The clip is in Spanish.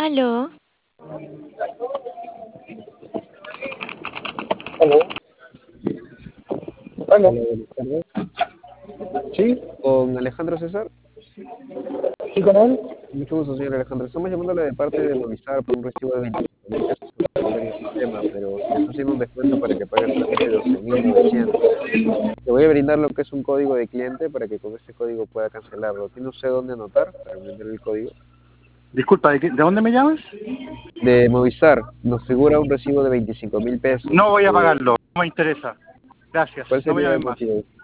Aló, Aló, aló, Hola, buenas tardes. ¿sí? Con Alejandro César. ¿Sí con él? Mucho gusto, señor Alejandro. Estamos llamándole de parte de Movistar por un recibo de 25.000 pesos que se encuentra en el sistema, pero se le está haciendo un descuento para que pague solamente 12.900. Le voy a brindar lo que es un código de cliente para que con ese código pueda cancelarlo. ¿Tiene usted dónde anotar para brindar el código? Disculpa, ¿de dónde me llamas? De Movistar nos figura un recibo de 25.000 pesos. No voy a pagarlo, no me interesa. Gracias, ¿Cuál no me sería llames el más. motivo?